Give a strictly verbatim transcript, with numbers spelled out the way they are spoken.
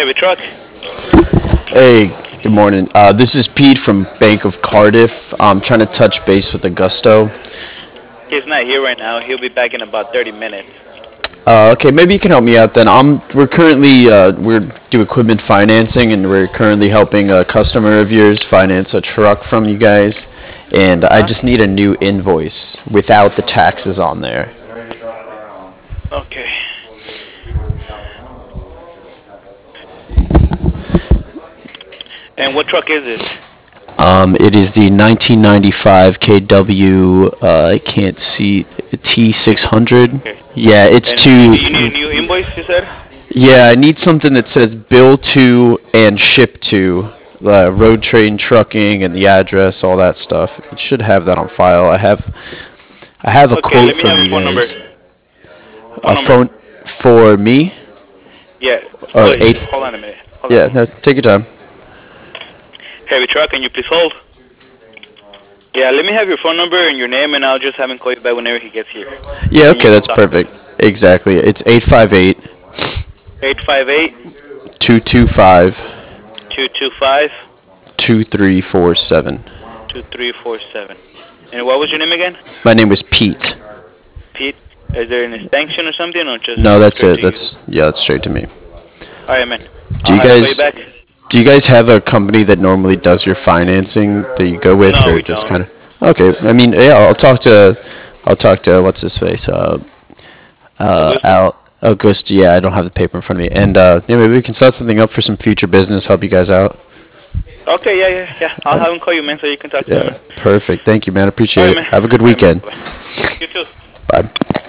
Heavy truck. Hey, good morning. Uh, this is Pete from Bank of Cardiff. I'm trying to touch base with Augusto. He's not here right now. He'll be back in about thirty minutes. Uh, okay, maybe you can help me out then. I'm we're currently uh, we're do equipment financing, and we're currently helping a customer of yours finance a truck from you guys, and I Huh? just need a new invoice without the taxes on there. Okay. And what truck is this? Um, it is the nineteen ninety-five K W. Uh, I can't see T six hundred. Okay. Yeah, it's And you, too. you need a new invoice, you said? Yeah, I need something that says bill to and ship to, uh, road train trucking and the address, all that stuff. It should have that on file. I have I have a Okay, quote let me from have a you phone number. guys. Phone A number. phone for me Yeah. or Please, eight. hold on a minute. Hold on. Yeah, no, take your time. Heavy truck, can you please hold? Yeah, let me have your phone number and your name, and I'll just have him call you back whenever he gets here. Yeah, And you okay, can that's talk to him. perfect. Exactly. It's eight five eight, eight five eight, two two five, two two five, two three four seven. two three four seven. And what was your name again? My name is Pete. Pete? Is there an extension or something, or just No, that's straight it. to you? That's yeah, that's straight to me. All right, man. Do I'll you have him call you guys back. do you guys have a company that normally does your financing that you go with, No, or we just don't. kind of? Okay, I mean, yeah, I'll talk to I'll talk to what's his face, uh, uh, Augusto? Al August. Yeah, I don't have the paper in front of me, and uh, yeah, maybe we can set something up for some future business. Help you guys out. Okay, yeah, yeah, yeah. I'll have him call you, man, so you can talk to him, Yeah, man. perfect. Thank you, man. All Appreciate right, it. man. Have a good All right, man. weekend. Bye. You too. Bye.